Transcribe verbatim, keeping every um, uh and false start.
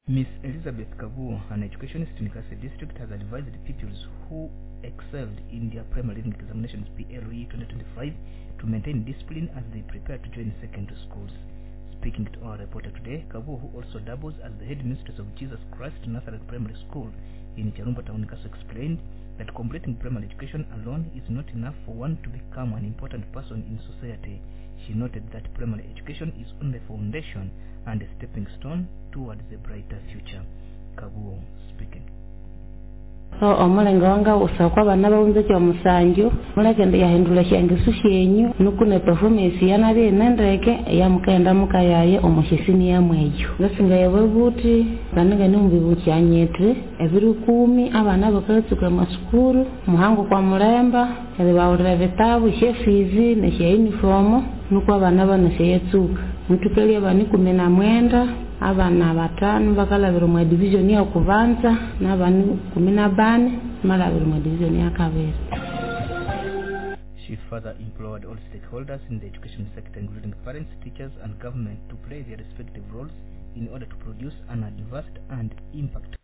Miss Elizabeth Kavuo, an educationist in Kasai District, has advised pupils who excelled in their primary leaving examinations P L E twenty twenty-five to maintain discipline as they prepare to join secondary schools. Speaking to our reporter today, Kavuo, who also doubles as the headmistress of Jesus Christ Nazareth Primary School in Charumba Town, Kasai, explained that completing primary education alone is not enough for one to become an important person in society. She noted that primary education is only the foundation and a stepping stone towards a brighter future. Kavuo speaking. So omulengo wanga usakwa bana bawunze kyo musanju mulagende yahindula shangisu shenyu nukune performance yana bene ndeke ya mukenda mukayaye omushesini ya mwejo nasinga yababuti banaga numbi bucyanyetwe ebiru kumi abana bakatsuka masukuru muhango kwa mulemba ele bawurira bitabu shefizi ne she uniform nuko abana bana sheyetsuka mutukeli abani kumi na mwenda abana batanu bakalabira mu division ya kubanza nabani kumi na bane malabira mu division ya kabiri. She further implored all stakeholders in the education sector, including parents, teachers and government, to play their respective roles in order to produce an advanced and impact